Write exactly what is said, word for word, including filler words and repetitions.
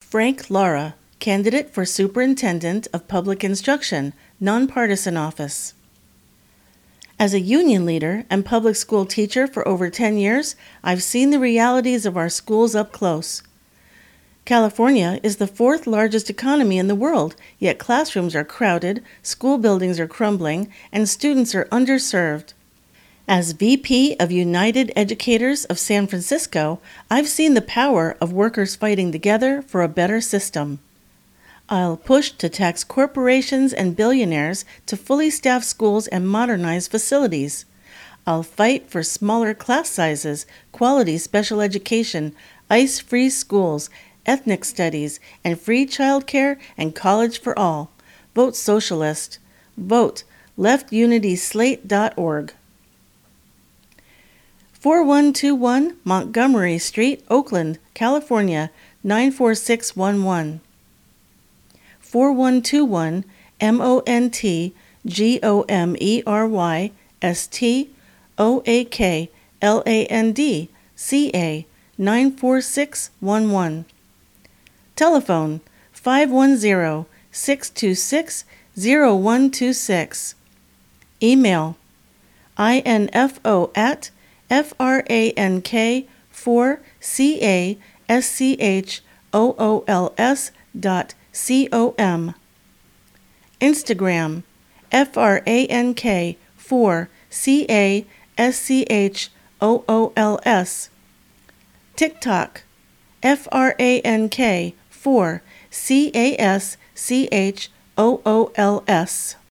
Frank Lara, candidate for Superintendent of Public Instruction, Nonpartisan Office. As a union leader and public school teacher for over ten years, I've seen the realities of our schools up close. California is the fourth largest economy in the world, yet classrooms are crowded, school buildings are crumbling, and students are underserved. As V P of United Educators of San Francisco, I've seen the power of workers fighting together for a better system. I'll push to tax corporations and billionaires to fully staff schools and modernize facilities. I'll fight for smaller class sizes, quality special education, ICE-free schools, ethnic studies, and free childcare and college for all. Vote Socialist. Vote left unity slate dot org. forty-one twenty-one Montgomery Street, Oakland, California, nine four six one one. forty-one twenty-one M O N T G O M E R Y S T O A K L A N D C A nine four six one one. Telephone five one zero, six two six, zero one two six. Email info at frank four c a s c h o o l s dot com. Instagram frank four c a s c h o o l s. TikTok frank four c a s c h o o l s.